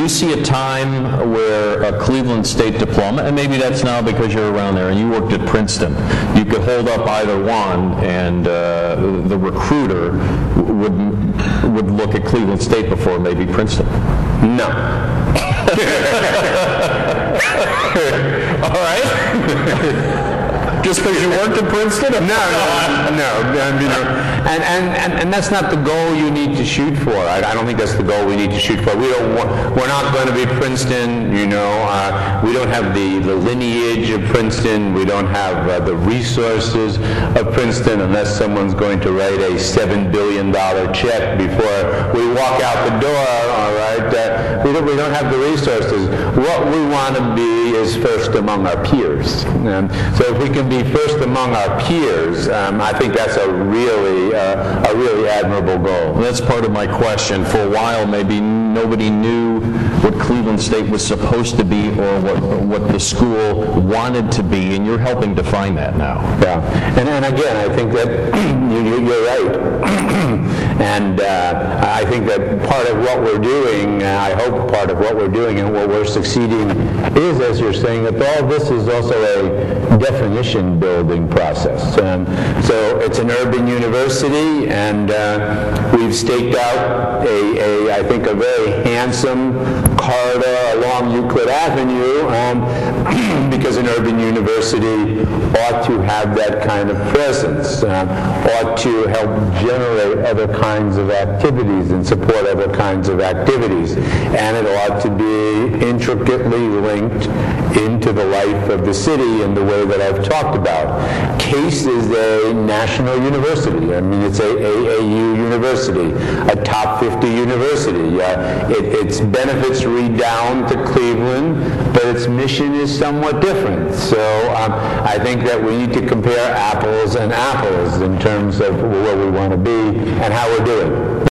see a time where a Cleveland State diploma, and maybe that's now because you're around there and you worked at Princeton, you could hold up either one and the recruiter would look at Cleveland State before maybe Princeton? No. All right. Just because you worked at Princeton? No. And that's not the goal you need to shoot for. I don't think that's the goal we need to shoot for. We're not going to be Princeton, you know. We don't have the lineage of Princeton. We don't have the resources of Princeton unless someone's going to write a $7 billion check before we walk out the door, all right? We don't have the resources. What we want to be is first among our peers. So if we can be first among our peers, I think that's a really admirable goal. Well, that's part of my question. For a while, maybe nobody knew what Cleveland State was supposed to be or what the school wanted to be, and you're helping define that now. Yeah, and again, I think that you're right. And I think that part of what we're doing, I hope part of what we're doing and what we're succeeding is, as you're saying, that all this is also a definition building process. So it's an urban university, and we've staked out I think a very handsome corridor along Euclid Avenue because an urban university ought to have that kind of presence, ought to help generate other kinds of activities and support other kinds of activities, and it ought to be intricately linked into the life of the city in the way that I've talked about. Case is a national university. I mean, it's a AAU university, a top 50 university. Its benefits redound to Cleveland, but its mission is somewhat different. So I think that we need to compare apples and apples in terms of where we want to be and how we're doing.